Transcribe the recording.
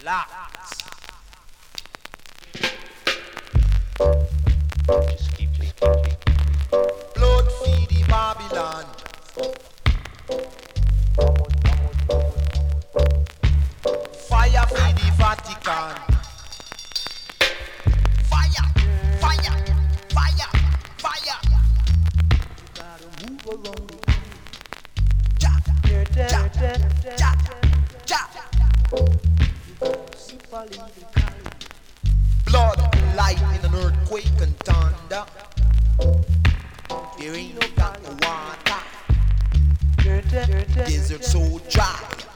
Locked. Blood feed the Babylon. Fire feed the Vatican. Fire, fire, fire, fire. You gotta move around the ja, ja, ja, ja. Blood, lightning, and earthquake and thunder. There ain't got no water. Desert so dry.